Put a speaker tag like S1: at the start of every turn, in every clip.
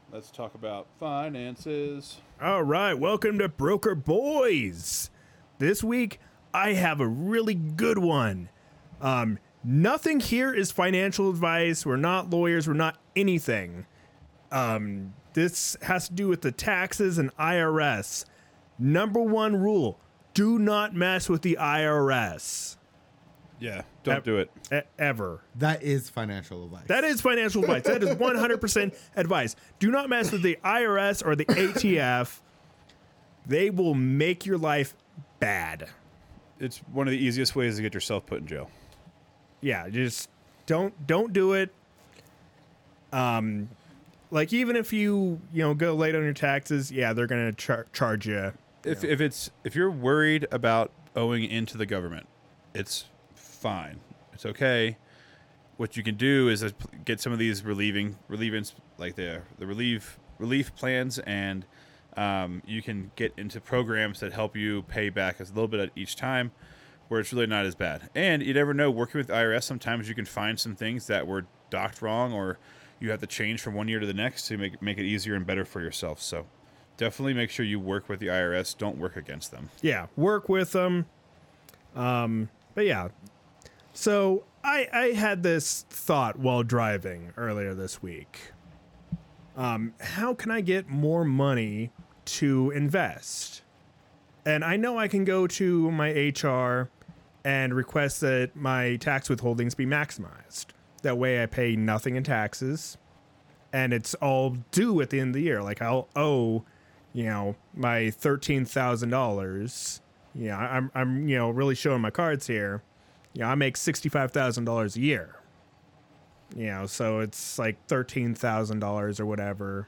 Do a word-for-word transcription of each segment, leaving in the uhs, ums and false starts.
S1: Let's talk about finances.
S2: All right, welcome to Broker Boys. This week, I have a really good one. Um, nothing here is financial advice. We're not lawyers. We're not anything. Um, this has to do with the taxes and I R S. Number one rule, do not mess with the I R S.
S1: Yeah, don't
S2: E-
S1: do it.
S2: e- ever.
S3: That is financial advice.
S2: That is financial advice. That is one hundred percent advice. Do not mess with the I R S or the A T F. They will make your life bad.
S1: It's one of the easiest ways to get yourself put in jail.
S2: Yeah, just don't don't do it. Um, like even if you you know go late on your taxes, yeah, they're gonna char- charge you.
S1: If if it's if you're worried about owing into the government, it's fine. It's okay. What you can do is uh, get some of these relieving relievance like the the relief relief plans, and um, you can get into programs that help you pay back a little bit at each time, where it's really not as bad. And you never know, working with the I R S, sometimes you can find some things that were docked wrong, or you have to change from one year to the next to make make it easier and better for yourself. So definitely make sure you work with the I R S. Don't work against them.
S2: Yeah, work with them. Um, but yeah, so I I had this thought while driving earlier this week. Um, how can I get more money to invest? And I know I can go to my H R and request that my tax withholdings be maximized. That way I pay nothing in taxes and it's all due at the end of the year. Like I'll owe, you know, my thirteen thousand dollars. Yeah, I'm, I'm, you know, really showing my cards here. Yeah, I make sixty-five thousand dollars a year. You know, so it's like thirteen thousand dollars or whatever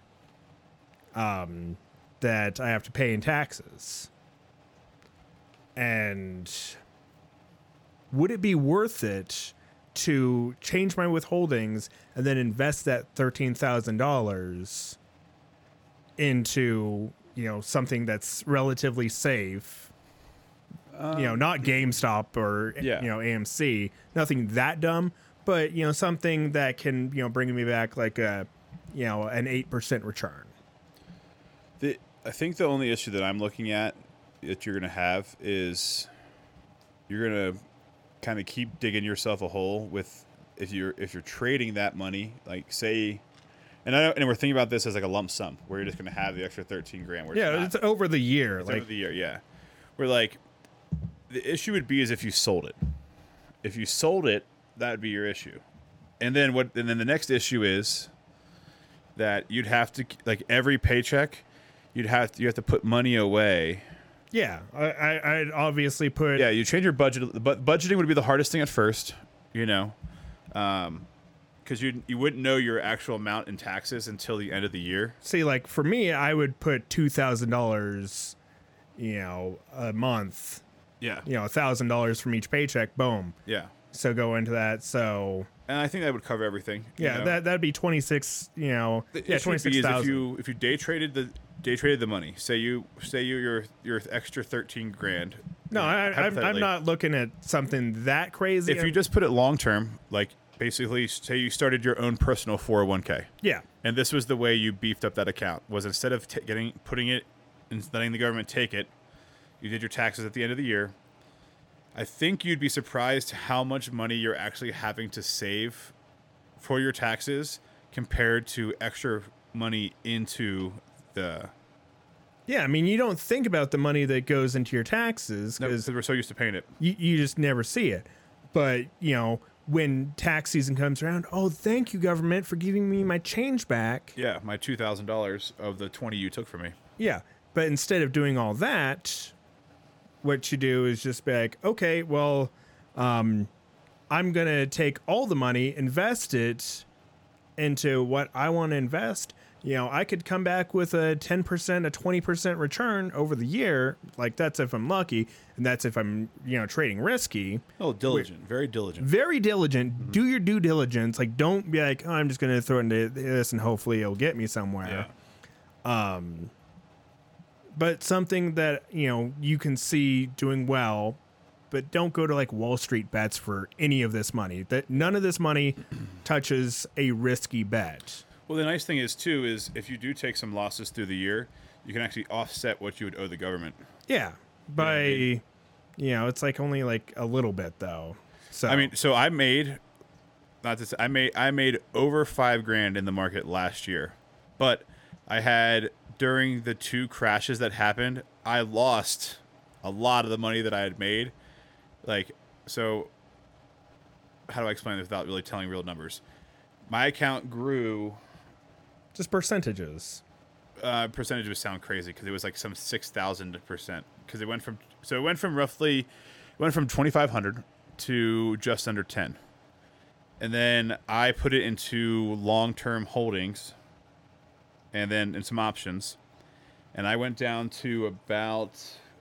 S2: um, that I have to pay in taxes. And would it be worth it to change my withholdings and then invest that thirteen thousand dollars into, you know, something that's relatively safe? Um, you know, not GameStop or,
S1: yeah.
S2: you know, A M C, nothing that dumb, but, you know, something that can, you know, bring me back like a, you know, an eight percent return.
S1: The, I think the only issue that I'm looking at that you're going to have is you're going to kind of keep digging yourself a hole with if you're if you're trading that money, like say, and I and we're thinking about this as like a lump sum where you're just going to have the extra thirteen grand. Where
S2: Yeah,
S1: it's,
S2: it's over the year.
S1: it's
S2: like
S1: over the year, yeah. We're like, the issue would be is if you sold it. If you sold it, that would be your issue. And then what? And then the next issue is that you'd have to like every paycheck, you'd have to, you have to put money away.
S2: Yeah, I, I, I'd obviously put.
S1: Yeah, you change your budget, but budgeting would be the hardest thing at first, you know, um, because you you wouldn't know your actual amount in taxes until the end of the year.
S2: See, like for me, I would put two thousand dollars, you know, a month.
S1: Yeah,
S2: You know, a thousand dollars from each paycheck. Boom.
S1: yeah,
S2: So go into that. So
S1: and I think that would cover everything. you
S2: yeah,
S1: know.
S2: that that'd be twenty six. You know,
S1: The
S2: yeah,
S1: issue
S2: twenty
S1: would be
S2: six
S1: is if
S2: thousand.
S1: you if you day traded the day traded the money, say you say you your your extra thirteen grand.
S2: No, I, I'm, I'm
S1: hypothetically.
S2: not looking at something that crazy.
S1: If you just put it long term, like basically say you started your own personal four oh one k,
S2: yeah,
S1: and this was the way you beefed up that account was instead of t- getting putting it and letting the government take it, you did your taxes at the end of the year. I think you'd be surprised how much money you're actually having to save for your taxes compared to extra money into the.
S2: yeah. I mean, you don't think about the money that goes into your taxes
S1: No,
S2: because
S1: because we're so used to paying it.
S2: you, you just never see it. But you know, when tax season comes around, oh, thank you, government, for giving me my change back.
S1: Yeah, my two thousand dollars of the twenty you took from me.
S2: Yeah, but instead of doing all that, what you do is just be like, okay, well, um, I'm going to take all the money, invest it into what I want to invest. You know, I could come back with a ten percent, a twenty percent return over the year. Like that's if I'm lucky. And that's if I'm, you know, trading risky.
S1: Oh, diligent. Very diligent.
S2: Very diligent. Mm-hmm. Do your due diligence. Like, don't be like, oh, I'm just going to throw it into this and hopefully it'll get me somewhere.
S1: Yeah.
S2: Um, but something that, you know, you can see doing well, but don't go to like Wall Street bets for any of this money. That none of this money touches a risky bet.
S1: Well, the nice thing is too is if you do take some losses through the year, you can actually offset what you would owe the government.
S2: Yeah, by
S1: I mean?
S2: you know, it's like only like a little bit though. So
S1: I mean, so I made not to say, I made I made over five grand in the market last year, but I had during the two crashes that happened, I lost a lot of the money that I had made. Like, so how do I explain this without really telling real numbers? My account grew.
S2: just percentages.
S1: Uh, percentage would sound crazy because it was like some six thousand percent because it went from so it went from roughly it went from twenty five hundred to just under ten, and then I put it into long term holdings, and then in some options, and I went down to about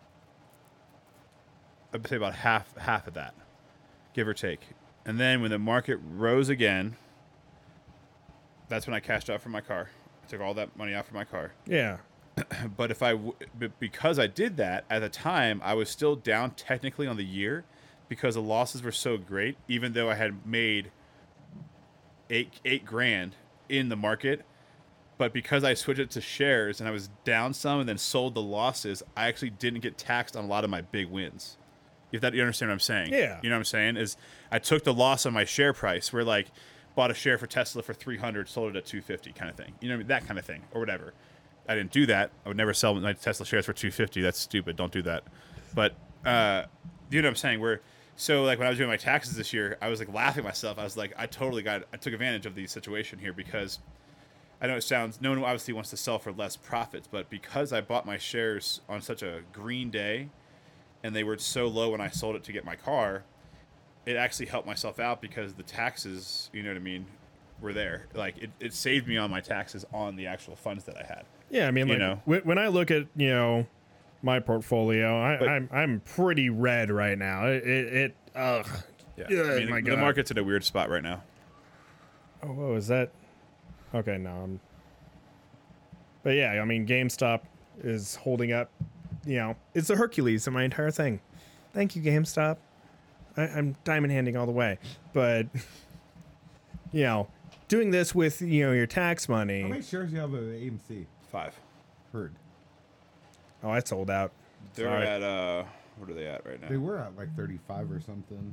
S1: I'd say about half half of that, give or take, and then when the market rose again, that's when I cashed out for my car. Took all that money out for my car.
S2: Yeah.
S1: But if I, w- but because I did that at the time, I was still down technically on the year because the losses were so great. Even though I had made eight eight grand in the market, but because I switched it to shares and I was down some and then sold the losses, I actually didn't get taxed on a lot of my big wins. If that you understand what I'm saying?
S2: Yeah.
S1: You know what I'm saying? Is I took the loss on my share price. Where like. Bought a share for Tesla for three hundred, sold it at two fifty, kind of thing. You know what I mean? That kind of thing, or whatever. I didn't do that. I would never sell my Tesla shares for two fifty. That's stupid. Don't do that. But uh, you know what I'm saying? Where so like when I was doing my taxes this year, I was like laughing at myself. I was like, I totally got, I took advantage of the situation here because I know it sounds. No one obviously wants to sell for less profits, but because I bought my shares on such a green day, and they were so low when I sold it to get my car. It actually helped myself out because the taxes, you know what I mean, were there. Like it, it saved me on my taxes on the actual funds that I had.
S2: Yeah, I mean,
S1: You
S2: like
S1: know.
S2: wh- when I look at you know my portfolio, I,
S1: But-
S2: I'm I'm pretty red right now. It it, it ugh.
S1: Yeah,
S2: Yeah,
S1: I mean,
S2: my
S1: the
S2: God.
S1: market's in a weird spot right now.
S2: Oh, what was that? Okay, no. I'm... But yeah, I mean, GameStop is holding up. You know, it's the Hercules of my entire thing. Thank you, GameStop. I, I'm diamond handing all the way, but you know, doing this with you know your tax
S3: How
S2: money.
S3: many shares do you have of A M C?
S1: Five.
S3: Heard.
S2: Oh, I sold out.
S1: They're
S2: Sorry.
S1: at uh, what are they at right now?
S3: They were at like thirty-five or something.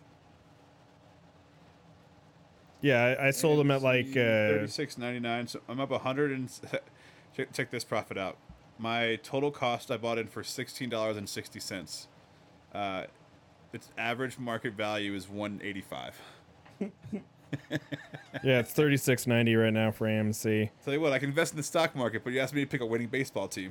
S2: Yeah, I, I sold them at like uh,
S1: thirty-six ninety-nine. So I'm up a hundred and check, check this profit out. My total cost I bought in for sixteen dollars and sixty cents. Uh, its average market value is one eighty-five.
S2: yeah, it's thirty-six ninety right now for A M C.
S1: Tell you what, I can invest in the stock market, but you asked me to pick a winning baseball team.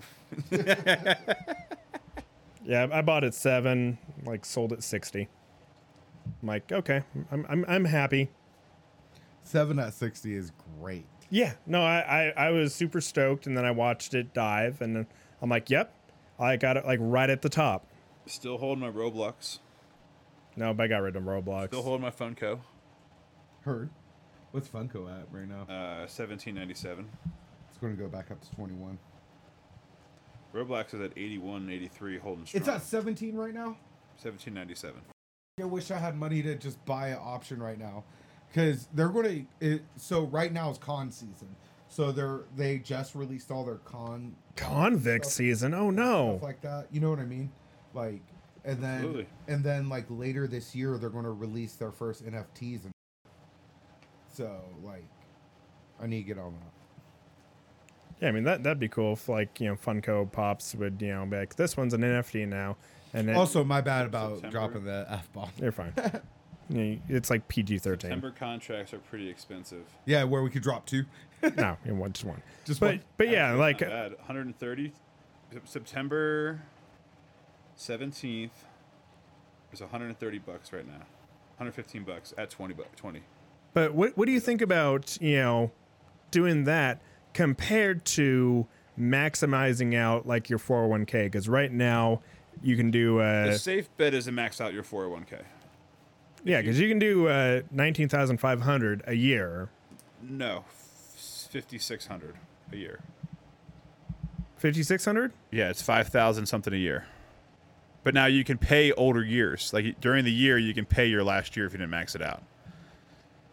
S2: Yeah, I bought at seven, like sold at sixty. I'm like, okay, I'm I'm I'm happy.
S3: Seven at sixty is great.
S2: Yeah, no, I, I I was super stoked, and then I watched it dive, and then I'm like, yep, I got it like right at the top.
S1: Still holding my Roblox.
S2: No, but I got rid of Roblox.
S1: Still holding my Funko.
S3: Heard. What's Funko at right now?
S1: Uh, seventeen ninety-seven.
S3: It's going to go back up to twenty-one.
S1: Roblox is at eighty-one, eighty-three, holding strong.
S3: It's at seventeen right now.
S1: seventeen ninety-seven.
S3: I wish I had money to just buy an option right now, because they're going to. So right now is con season. So they're they just released all their con
S2: Convict
S3: stuff-
S2: season. Oh
S3: stuff
S2: no.
S3: like that. You know what I mean? Like, and then
S1: Absolutely.
S3: and then like later this year they're going to release their first N F Ts, and so like, I need to get on that.
S2: Yeah, I mean that that'd be cool if like you know Funko Pops would you know be like this one's an N F T now, and then
S3: Also, my bad about
S1: September.
S3: dropping the F bomb.
S2: you're fine. Yeah, it's like P G thirteen.
S1: September contracts are pretty expensive.
S3: Yeah, where we could drop two.
S2: No, in one just one.
S3: Just
S2: But
S3: one.
S2: but yeah,
S1: Actually,
S2: like
S1: not bad. one hundred thirty. September seventeenth. There's one hundred thirty bucks right now. one hundred fifteen bucks at twenty bucks. twenty.
S2: But what what do you think about you know doing that compared to maximizing out like your four oh one k? Because right now you can do uh
S1: The safe bet is to max out your four oh one k.
S2: yeah, because you can do uh nineteen thousand five hundred a year,
S1: No, fifty-six hundred a year.
S2: fifty six hundred.
S1: Yeah, it's five thousand something a year. But now you can pay older years. Like during the year, you can pay your last year if you didn't max it out.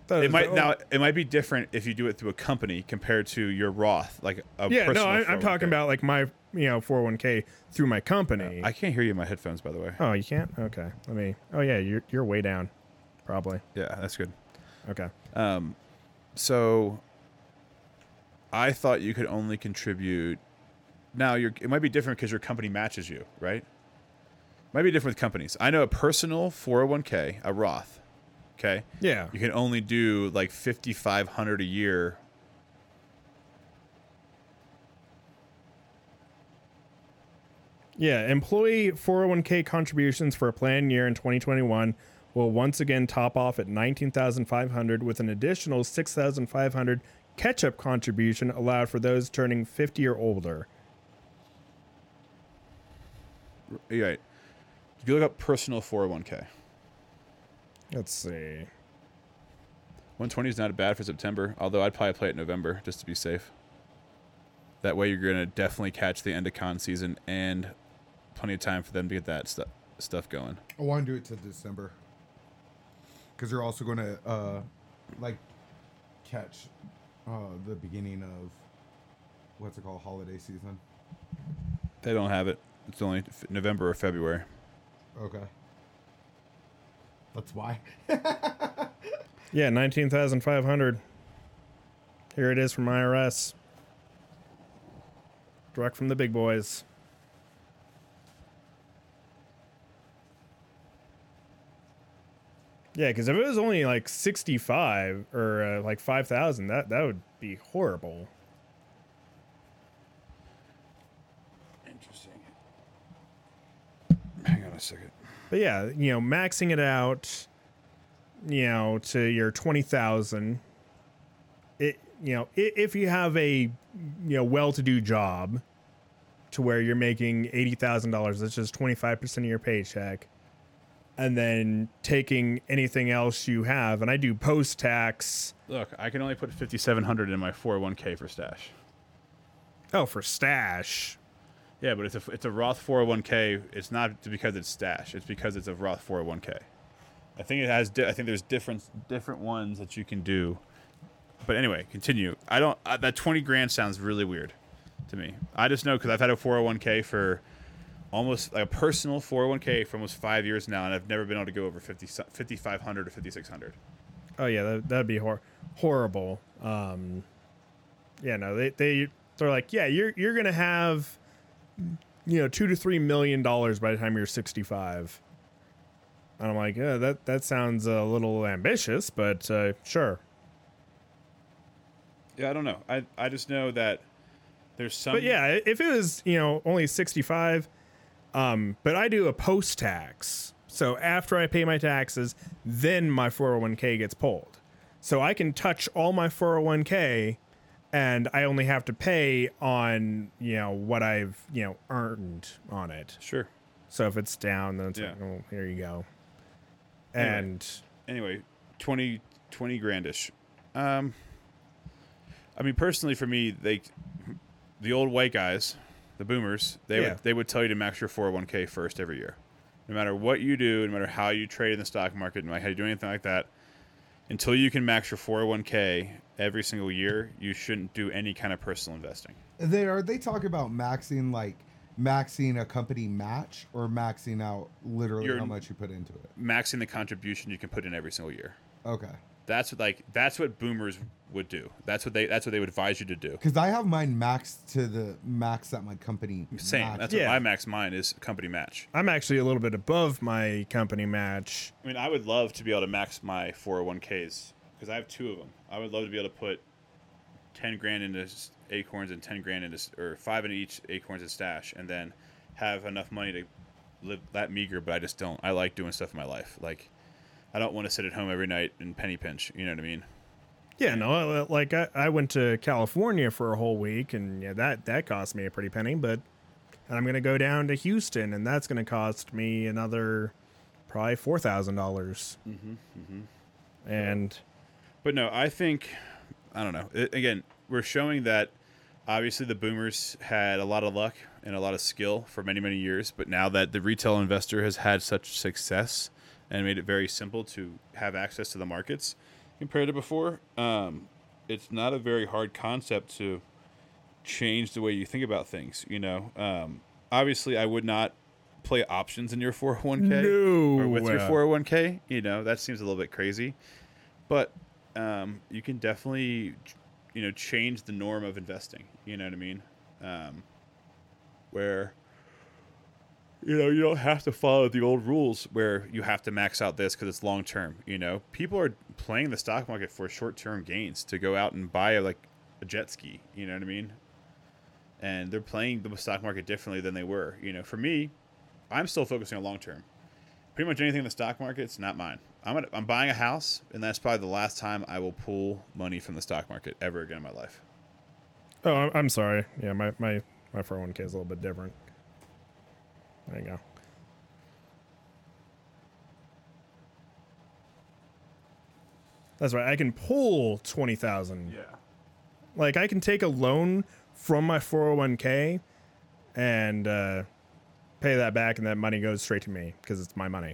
S2: That
S1: It
S2: is-
S1: might
S2: oh,
S1: now. It might be different if you do it through a company compared to your Roth, like a
S2: Yeah, no,
S1: personal
S2: I, I'm
S1: four oh one k.
S2: talking about like my you know four oh one k through my company.
S1: I can't hear you in my headphones, by the way.
S2: Oh, you can't? Okay. Let me. Oh yeah, you're you're way down, probably.
S1: Yeah, that's good.
S2: Okay.
S1: Um, so I thought you could only contribute. Now you're. It might be different because your company matches you, right? Might be different with companies. I know a personal four oh one k, a Roth. Okay.
S2: Yeah.
S1: You can only do like fifty-five hundred a year.
S2: Yeah. Employee four oh one k contributions for a planned year in twenty twenty-one will once again top off at nineteen thousand five hundred, with an additional six thousand five hundred catch-up contribution allowed for those turning fifty or older.
S1: You're right. If you look up personal four oh one k,
S2: Let's see.
S1: one twenty is not bad for September, although I'd probably play it in November just to be safe. That way you're going to definitely catch the end of con season and plenty of time for them to get that stu- stuff going.
S3: I want to do it to December because they're also going to uh, like catch uh, the beginning of what's it called, holiday season.
S1: They don't have it. It's only f- November or February.
S3: Okay, that's why.
S2: Yeah, nineteen thousand five hundred. Here it is from I R S. Direct from the big boys. Yeah, because if it was only like sixty-five or uh, like five thousand, that, that would be horrible.
S1: Interesting. Hang on a second.
S2: But yeah, you know, maxing it out, you know, to your twenty thousand. It, you know, i- if you have a, you know, well-to-do job to where you're making eighty thousand dollars, that's just twenty-five percent of your paycheck. And then taking anything else you have, and I do post-tax.
S1: Look, I can only put fifty-seven hundred in my four oh one k for stash.
S2: Oh, for stash.
S1: Yeah, but it's a it's a Roth four oh one k. It's not because it's stash. It's because it's a Roth four oh one k. I think it has. Di- I think there's different different ones that you can do. But anyway, continue. I don't. Uh, that twenty grand sounds really weird to me. I just know because I've had a four oh one k for almost like a personal four oh one k for almost five years now, and I've never been able to go over fifty, fifty-five hundred or fifty-six hundred.
S2: Oh yeah, that, that'd be hor- horrible. Um, yeah, no, they they they're like, yeah, you're you're gonna have, you know, two to three million dollars by the time you're sixty-five. And I'm like, yeah, that that sounds a little ambitious, but uh, sure.
S1: Yeah, I don't know. I I just know that there's some.
S2: But yeah, if it was, you know, only sixty-five, um, but I do a post tax. So after I pay my taxes, then my four oh one k gets pulled. So I can touch all my four oh one k and I only have to pay on, you know, what I've, you know, earned on it.
S1: Sure.
S2: So if it's down, then it's
S1: Yeah.
S2: like, oh, here you go.
S1: Anyway.
S2: And
S1: Anyway, twenty, twenty grandish. Um, I mean, personally, for me, they, the old white guys, the boomers, they
S2: Yeah.
S1: would they would tell you to max your four oh one k first every year, no matter what you do, no matter how you trade in the stock market, no matter how you do anything like that. Until you can max your four oh one k every single year, you shouldn't do any kind of personal investing.
S3: They are they talk about maxing like maxing a company match or maxing out literally
S1: You're-
S3: how much you put into it.
S1: Maxing the contribution you can put in every single year.
S3: Okay.
S1: That's what like that's what boomers would do. That's what they that's what they would advise you to do.
S3: Because I have mine maxed to the max that my company.
S1: Same.
S3: matches.
S1: That's
S2: Yeah.
S1: what I max mine is company match.
S2: I'm actually a little bit above my company match.
S1: I mean, I would love to be able to max my four oh one k's because I have two of them. I would love to be able to put ten grand into s- Acorns and ten grand into s- or five in each Acorns and stash, and then have enough money to live that meager. But I just don't. I like doing stuff in my life. Like, I don't want to sit at home every night and penny pinch. You know what I mean?
S2: Yeah, no, like I, I went to California for a whole week, and yeah, that that cost me a pretty penny. But and I'm gonna go down to Houston, and that's gonna cost me another probably four thousand dollars.
S1: Mm-hmm, mm-hmm.
S2: And
S1: But no, I think I don't know. I again, we're showing that obviously the boomers had a lot of luck and a lot of skill for many many years, but now that the retail investor has had such success and made it very simple to have access to the markets, compared to before. Um, it's not a very hard concept to change the way you think about things. You know, um, obviously, I would not play options in your four oh one k
S2: No.
S1: or with your
S2: uh,
S1: four oh one k. You know, that seems a little bit crazy, but um, you can definitely, you know, change the norm of investing. You know what I mean? Um, where you know, you don't have to follow the old rules where you have to max out this because it's long term. You know, people are playing the stock market for short term gains to go out and buy like a jet ski. You know what I mean? And they're playing the stock market differently than they were. You know, for me, I'm still focusing on long term. Pretty much anything in the stock market, it's not mine. I'm gonna, I'm buying a house, and that's probably the last time I will pull money from the stock market ever again in my life.
S2: Oh, I'm- I'm sorry. Yeah, my my my four oh one k is a little bit different. There you go. That's right. I can pull twenty thousand.
S1: Yeah.
S2: Like I can take a loan from my four oh one k and uh, pay that back, and that money goes straight to me because it's my money.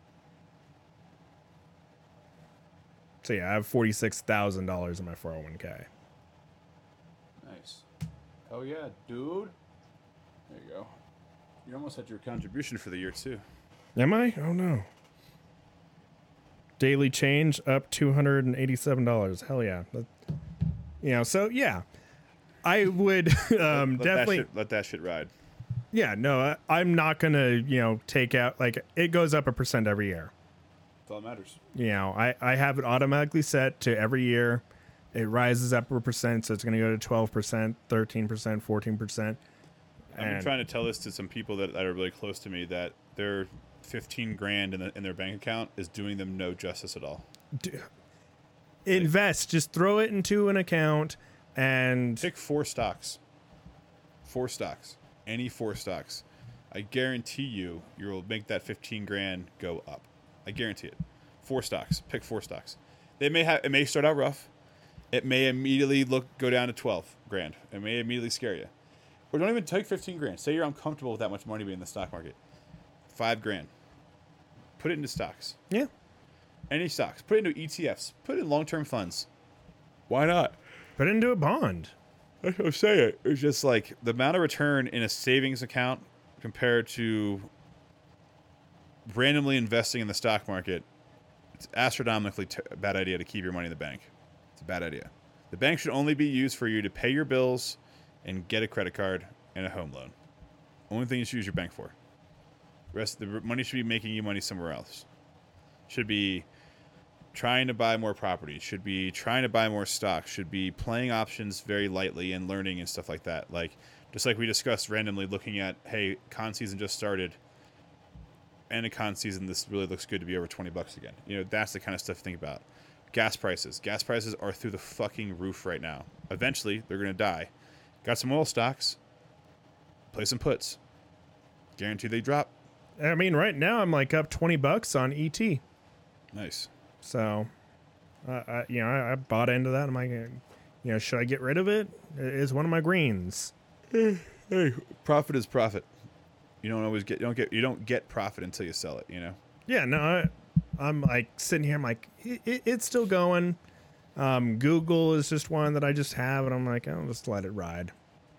S2: So yeah, I have forty-six thousand dollars in my four oh one k.
S1: Nice. Oh yeah, dude. There you go. You almost had your contribution for the year too.
S2: Am I? Oh no. Daily change up two hundred eighty-seven dollars. Hell yeah. That, you know, so yeah. I would um,
S1: let
S2: definitely.
S1: That shit, let that shit ride.
S2: Yeah, no, I, I'm not going to, you know, take out, like, it goes up a percent every year.
S1: That's all that matters.
S2: You know, I, I have it automatically set to every year. It rises up a percent, so it's going to go to twelve percent, thirteen percent, fourteen percent.
S1: I've been
S2: And-
S1: trying to tell this to some people that, that are really close to me that their fifteen grand in, the, in their bank account is doing them no justice at all.
S2: D- invest, just throw it into an account and
S1: Pick four stocks. Four stocks. Any four stocks. I guarantee you, you'll make that fifteen grand go up. I guarantee it. Four stocks. Pick four stocks. They may have. It may start out rough. It may immediately look go down to twelve grand. It may immediately scare you. Or don't even take fifteen grand. Say you're uncomfortable with that much money being in the stock market. Five grand. Put it into stocks.
S2: yeah.
S1: Any stocks. Put it into E T Fs. Put it in long-term funds. Why not?
S2: Put it into a bond.
S1: That's what I'm saying. It's just like the amount of return in a savings account compared to randomly investing in the stock market. It's astronomically t- a bad idea to keep your money in the bank. It's a bad idea. The bank should only be used for you to pay your bills and get a credit card and a home loan. Only thing you should use your bank for. The rest of the money should be making you money somewhere else. Should be trying to buy more property, should be trying to buy more stocks, should be playing options very lightly and learning and stuff like that. Like, just like we discussed randomly looking at, hey, con season just started, and a con season, this really looks good to be over twenty bucks again. You know, that's the kind of stuff to think about. Gas prices. Gas prices are through the fucking roof right now. Eventually, they're going to die. Got some oil stocks. Play some puts. Guarantee they drop.
S2: I mean, right now I'm like up twenty bucks on E T.
S1: Nice.
S2: So, uh, I, you know, I, I bought into that. I'm like, uh, you know, should I get rid of it? It is one of my greens.
S1: Hey, profit is profit. You don't always get you don't get you don't get profit until you sell it. You know.
S2: Yeah, no, I, I'm like sitting here. I'm like, it, it, it's still going. Um, Google is just one that I just have, and I'm like, I'll just let it ride.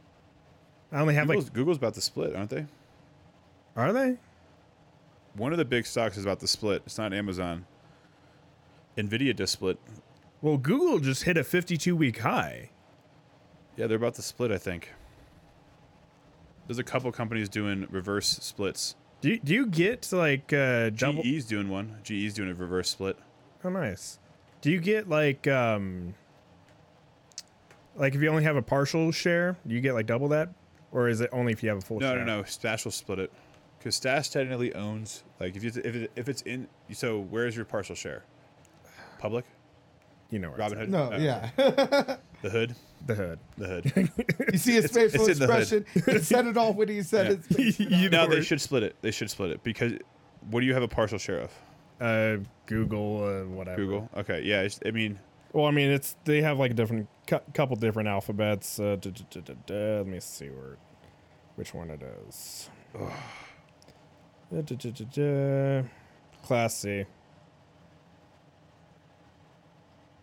S2: I only have
S1: Google's,
S2: like,
S1: Google's about to split, aren't they?
S2: are they?
S1: One of the big stocks is about to split. It's not Amazon. Nvidia just split.
S2: Well, Google just hit a fifty-two week high.
S1: Yeah, they're about to split, I think. There's a couple companies doing reverse splits.
S2: Do you, do you get like uh, double?
S1: G E's doing one. G E's doing a reverse split.
S2: Oh, nice. Do you get like um, like if you only have a partial share, do you get like double that, or is it only if you have a full
S1: No,
S2: share?
S1: no, no. Stash will split it. Because Stash technically owns, like, if you if it, if it's in, so where's your partial share? Public?
S2: You know where it's
S1: Robinhood?
S2: at.
S3: No,
S1: Uh,
S3: yeah.
S1: The hood?
S2: The hood.
S1: The hood.
S3: You see his
S1: It's-
S3: facial
S1: it's in the hood.
S3: expression. He said it all when he said
S1: Yeah.
S3: his face.
S2: You know
S1: No, they
S2: where-
S1: should split it. They should split it. Because what do you have a partial share of?
S2: Uh, Google, uh, whatever.
S1: Google? Okay, yeah. It's, I mean,
S2: Well, I mean, it's they have like a different cou- couple different alphabets. Uh, duh, duh, duh, duh, duh. Let me see where, which one it is. Uh, duh, duh, duh, duh. Class C.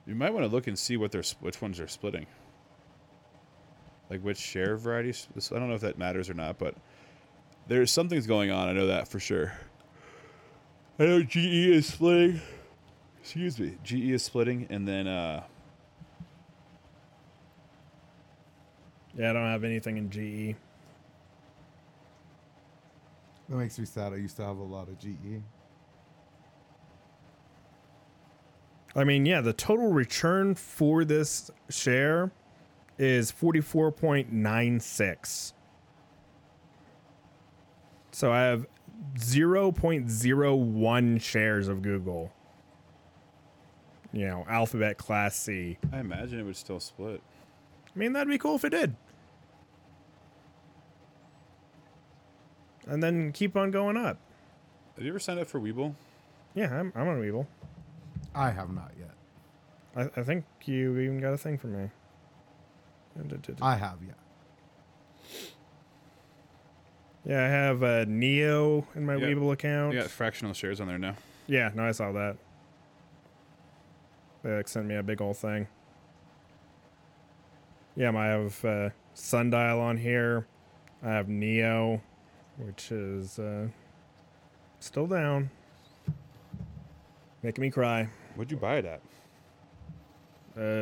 S1: You might want to look and see what they're sp- which ones they're splitting. Like which share varieties. This, I don't know if that matters or not, but there's something's going on. I know that for sure. I know G E is splitting. Excuse me. G E is splitting, and then uh,
S2: Yeah, I don't have anything in G E.
S3: That makes me sad. I used to have a lot of G E.
S2: I mean, yeah, the total return for this share is forty-four point nine six. So I have zero point zero one shares of Google. You know, Alphabet Class C.
S1: I imagine it would still split.
S2: I mean, that'd be cool if it did. And then keep on going up.
S1: Have you ever signed up for Webull?
S2: Yeah, I'm, I'm on Webull.
S3: I have not yet.
S2: I, I think you even got a thing for me.
S3: I have yet.
S2: Yeah, I have uh, Neo in my
S1: Yeah.
S2: Webull account.
S1: You got fractional shares on there now.
S2: Yeah, no, I saw that. They like, sent me a big old thing. Yeah, I have uh, Sundial on here. I have Neo, which is uh, still down. Making me cry.
S1: What'd you buy it at?
S2: Uh,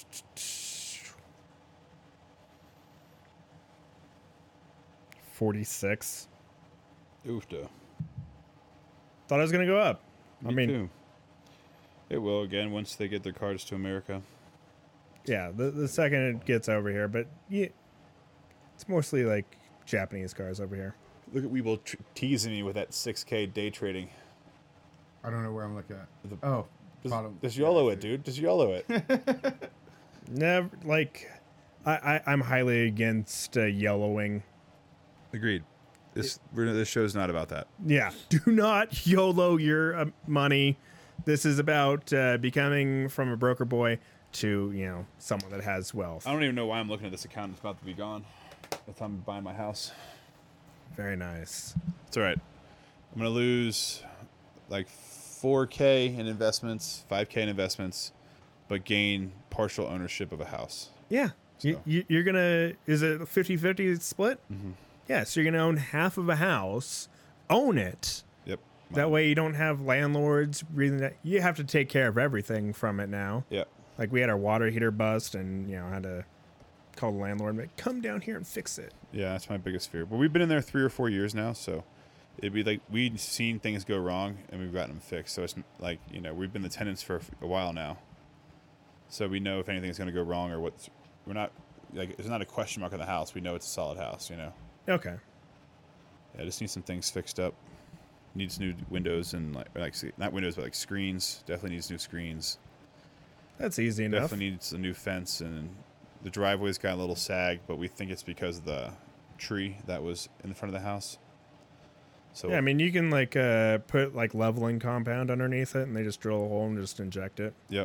S2: forty-six.
S1: Oofda.
S2: Thought I was going to go up. I
S1: Me
S2: mean,
S1: too. It will again once they get their cards to America.
S2: yeah, the, the second it gets over here, but yeah, it's mostly like Japanese cars over here.
S1: Look at Webull tr- teasing me with that six K day trading.
S3: I don't know where I'm looking at.
S1: The-
S3: Oh,
S1: Just,
S3: bottom.
S1: just YOLO it, dude. Just YOLO it.
S2: Never, like, I, I, I'm highly against uh, yellowing.
S1: Agreed. This we're, this show's not about that.
S2: Yeah, do not YOLO your uh, money. This is about uh, becoming from a broker boy to, you know, someone that has wealth.
S1: I don't even know why I'm looking at this account. It's about to be gone. By the time I'm buying my house.
S2: Very nice.
S1: It's all right. I'm gonna lose like four K in investments, five K in investments, but gain partial ownership of a house.
S2: Yeah. You,
S1: So.
S2: you, you're going to, is it a fifty-fifty split?
S1: Mm-hmm.
S2: Yeah, so you're going to own half of a house, own it.
S1: Yep.
S2: That way you don't have landlords breathing that. You have to take care of everything from it now.
S1: Yep.
S2: Like we had our water heater bust and, you know, had to call the landlord and be like, come down here and fix it.
S1: Yeah, that's my biggest fear. But we've been in there three or four years now, so it'd be like we'd seen things go wrong and we've gotten them fixed. So it's like, you know, we've been the tenants for a while now, so we know if anything's going to go wrong or what's. We're not like there's not a question mark on the house. We know it's a solid house. You know.
S2: Okay.
S1: Yeah, just need some things fixed up. Needs new windows and like like not windows but like screens. Definitely needs new screens.
S2: That's easy enough.
S1: Definitely needs a new fence, and the driveway's got a little sag, but we think it's because of the tree that was in the front of the house. So
S2: Yeah, I mean, you can like uh, put like leveling compound underneath it and they just drill a hole and just inject it.
S1: yep,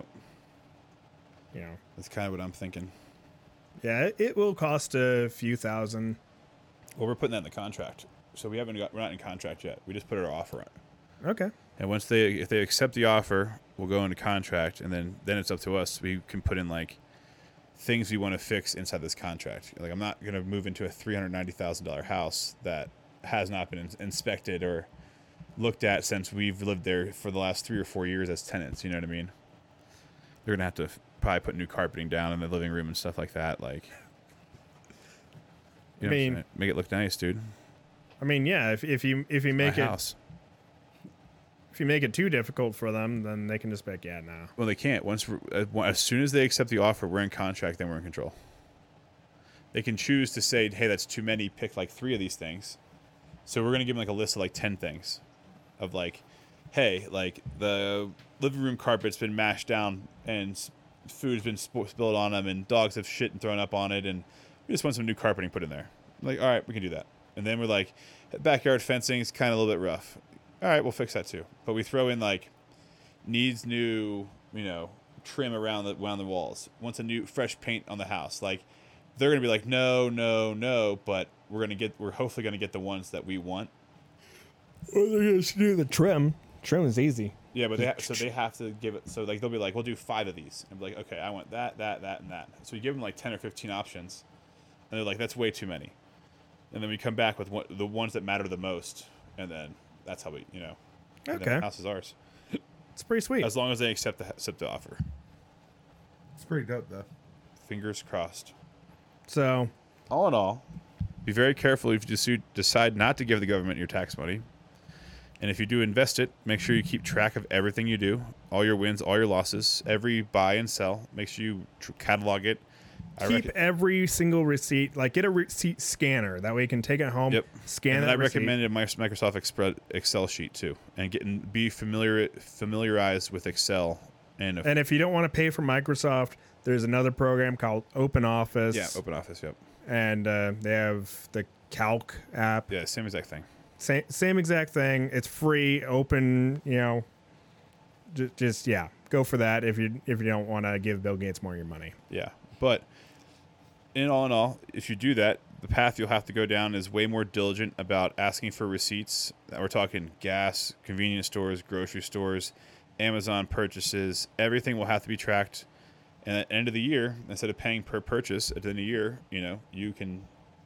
S2: You know.
S1: that's kind of what I'm thinking.
S2: Yeah, it, it will cost a few thousand.
S1: Well, we're putting that in the contract, so we haven't got we're not in contract yet. We just put our offer on.
S2: Okay.
S1: And once they, if they accept the offer, we'll go into contract, and then then it's up to us. We can put in like things we want to fix inside this contract. Like I'm not gonna move into a three hundred ninety thousand dollar house that has not been in- inspected or looked at since we've lived there for the last three or four years as tenants. You know what I mean? They're gonna have to f- probably put new carpeting down in the living room and stuff like that. Like, you know, what I'm
S2: mean-
S1: saying? Make it look nice, dude.
S2: I mean, yeah, if if you if you make
S1: My
S2: it
S1: house.
S2: if you make it too difficult for them, then they can just be like, yeah, no.
S1: Well, they can't. Once we're- uh, one- as soon as they accept the offer, we're in contract. Then we're in control. They can choose to say, "Hey, that's too many. Pick like three of these things." So we're gonna give them like a list of like ten things, of like, "Hey, like the living room carpet's been mashed down and s- food's been sp- spilled on them, and dogs have shit and thrown up on it, and we just want some new carpeting put in there." Like, all right, we can do that. And then we're like, backyard fencing is kind of a little bit rough. All right, we'll fix that too. But we throw in like needs new, you know, trim around the around the walls. Wants a new fresh paint on the house. Like they're gonna be like, no, no, no. But we're gonna get, we're hopefully gonna get the ones that we want.
S2: Well, they're just do the trim. Trim is easy.
S1: Yeah, but they ha- so they have to give it. So like they'll be like, we'll do five of these, and be like, okay, I want that, that, that, and that. So you give them like ten or fifteen options, and they're like, that's way too many. And then we come back with one, the ones that matter the most, and then that's how we, you know, and then
S2: Okay.
S1: the house is ours.
S2: It's pretty sweet.
S1: As long as they accept the accept the offer.
S3: It's pretty dope though.
S1: Fingers crossed.
S2: So,
S1: All in all, be very careful if you just decide not to give the government your tax money. And if you do invest it, make sure you keep track of everything you do, all your wins, all your losses, every buy and sell. Make sure you tr- catalog it. I
S2: keep
S1: rec-
S2: every single receipt. Like, get a receipt scanner. That way you can take it home,
S1: Yep.
S2: scan
S1: and
S2: it.
S1: then I recommended my Microsoft Expre- Excel sheet too, and getting be familiar familiarized with Excel. And,
S2: And if you don't want to pay for Microsoft, there's another program called Open Office.
S1: yeah, Open Office. Yep.
S2: And uh, they have the Calc app.
S1: Yeah, same exact thing.
S2: Same, same exact thing. It's free, open. You know, just, just yeah, go for that if you if you don't want to give Bill Gates more of your money.
S1: Yeah, but in all in all, if you do that, the path you'll have to go down is way more diligent about asking for receipts. We're talking gas, convenience stores, grocery stores, Amazon purchases. Everything will have to be tracked. And at the end of the year, instead of paying per purchase at the end of the year, you know, you can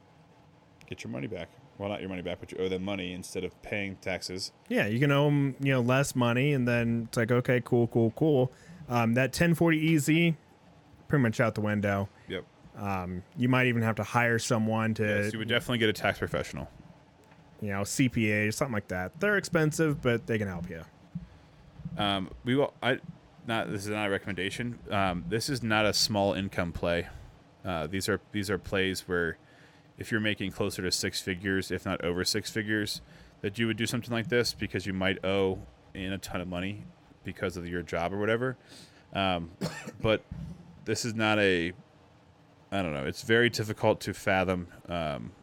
S1: get your money back. Well, not your money back, but you owe them money instead of paying taxes.
S2: Yeah, you can owe them, you know, less money, and then it's like, okay, cool, cool, cool. Um, that ten forty E Z, pretty much out the window.
S1: Yep.
S2: Um, you might even have to hire someone to,
S1: Yes, you would definitely get a tax professional.
S2: you know, C P A or something like that. They're expensive, but they can help you.
S1: Um, we will. I not. This is not a recommendation. Um, this is not a small income play. Uh, these are these are plays where, if you're making closer to six figures, if not over six figures, that you would do something like this because you might owe in a ton of money because of your job or whatever. Um, but this is not a. I don't know. It's very difficult to fathom um,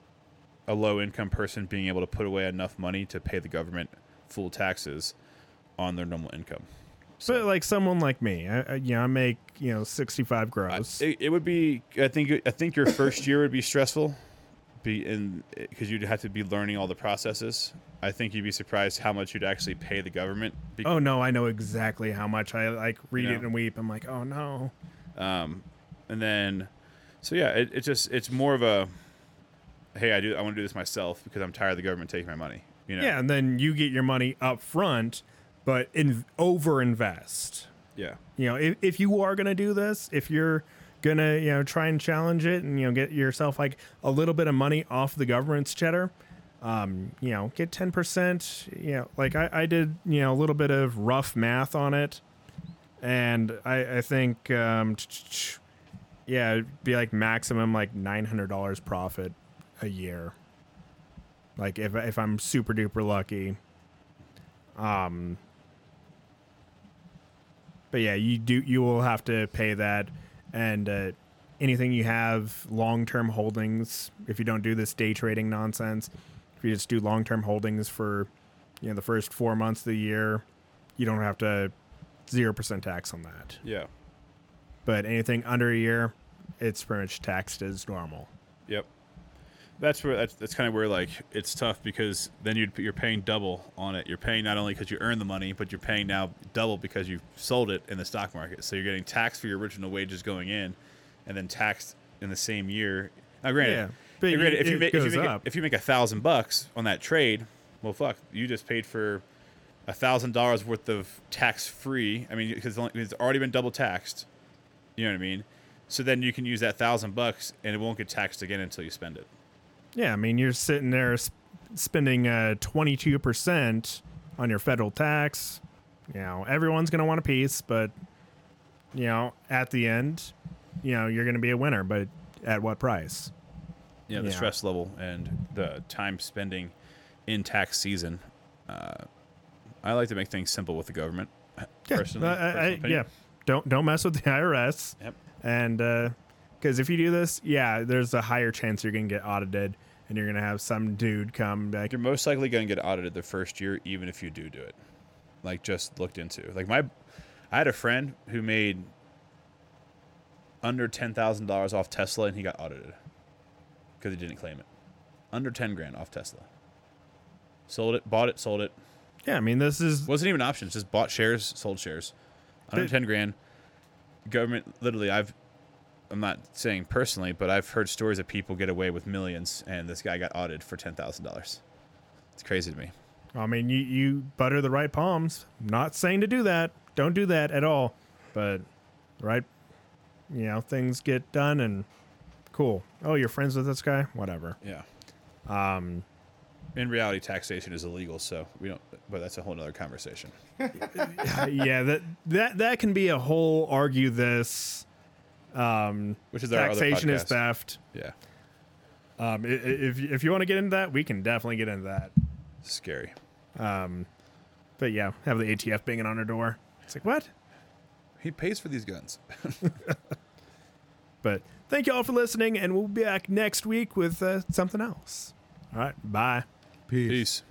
S1: a low income person being able to put away enough money to pay the government full taxes on their normal income.
S2: But like someone like me, I, I, you know, I make, you know, sixty-five gross.
S1: I, it, it would be. I think. I think your first year would be stressful, be in because you'd have to be learning all the processes. I think you'd be surprised how much you'd actually pay the government. Be-
S2: oh no, I know exactly how much. I like read
S1: You
S2: it
S1: know?
S2: and weep. I'm like, oh no.
S1: Um, and then, so yeah, it, it just it's more of a, hey, I do. I want to do this myself because I'm tired of the government taking my money. You know.
S2: Yeah, and then you get your money up front, but in over invest.
S1: Yeah.
S2: You know, if, if you are going to do this, if you're going to, you know, try and challenge it and, you know, get yourself like a little bit of money off the government's cheddar, um, you know, get ten percent, you know, like I, I did, you know, a little bit of rough math on it. And I, I think, um, yeah, it'd be like maximum like nine hundred dollars profit a year. Like if, if I'm super duper lucky. Um, But yeah, you do. You will have to pay that, and uh, anything you have long-term holdings. If you don't do this day trading nonsense, if you just do long-term holdings for, you know, the first four months of the year, you don't have to zero percent tax on that.
S1: Yeah.
S2: But anything under a year, it's pretty much taxed as normal.
S1: Yep. That's where that's, that's kind of where like it's tough because then you'd, you're paying double on it. You're paying not only because you earn the money, but you're paying now double because you sold it in the stock market. So you're getting taxed for your original wages going in, and then taxed in the same year. Now, granted,
S2: Yeah, but
S1: granted,
S2: it-
S1: if you
S2: it
S1: make if you
S2: goes
S1: make, a,
S2: up.
S1: if you make a thousand bucks on that trade, well, fuck, you just paid for a thousand dollars worth of tax free. I mean, because it's already been double taxed. You know what I mean? So then you can use that thousand bucks, and it won't get taxed again until you spend it.
S2: Yeah, I mean, you're sitting there sp- spending uh, twenty-two percent on your federal tax. You know, everyone's going to want a piece, but, you know, at the end, you know, you're going to be a winner, but at what price?
S1: Yeah, the
S2: Yeah.
S1: stress level and the time spending in tax season. Uh, I like to make things simple with the government. Personally,
S2: Uh, I-
S1: personal
S2: I-
S1: opinion.
S2: yeah. Don't don't mess with the I R S.
S1: Yep.
S2: And because if you do this, yeah, there's a higher chance you're going to get audited, and you're going to have some dude come back.
S1: You're most likely going to get audited the first year, even if you do do it. Like, just looked into. Like, my, I had a friend who made under ten thousand dollars off Tesla, and he got audited because he didn't claim it. Under ten grand off Tesla. Sold it, bought it, sold it.
S2: Yeah, I mean, this is
S1: Wasn't even options. Just bought shares, sold shares. one hundred ten grand. Government, literally, I've, I'm not saying personally, but I've heard stories of people get away with millions, and this guy got audited for ten thousand dollars. It's crazy to me.
S2: I mean, you, you butter the right palms. Not saying to do that. Don't do that at all. But, right, you know, things get done and cool. Oh, you're friends with this guy? Whatever.
S1: Yeah.
S2: Um,
S1: In reality, taxation is illegal, so we don't. But that's a whole other conversation.
S2: yeah, that that that can be a whole argue this. Um,
S1: Which is our other
S2: taxation is
S1: podcast.
S2: theft.
S1: Yeah.
S2: Um, i- i- if if you want to get into that, we can definitely get into that.
S1: Scary.
S2: Um, but yeah, have the A T F banging on our door. It's like, what?
S1: He pays for these guns.
S2: But thank you all for listening, and we'll be back next week with uh, something else. All right, bye.
S3: Peace.
S1: Peace.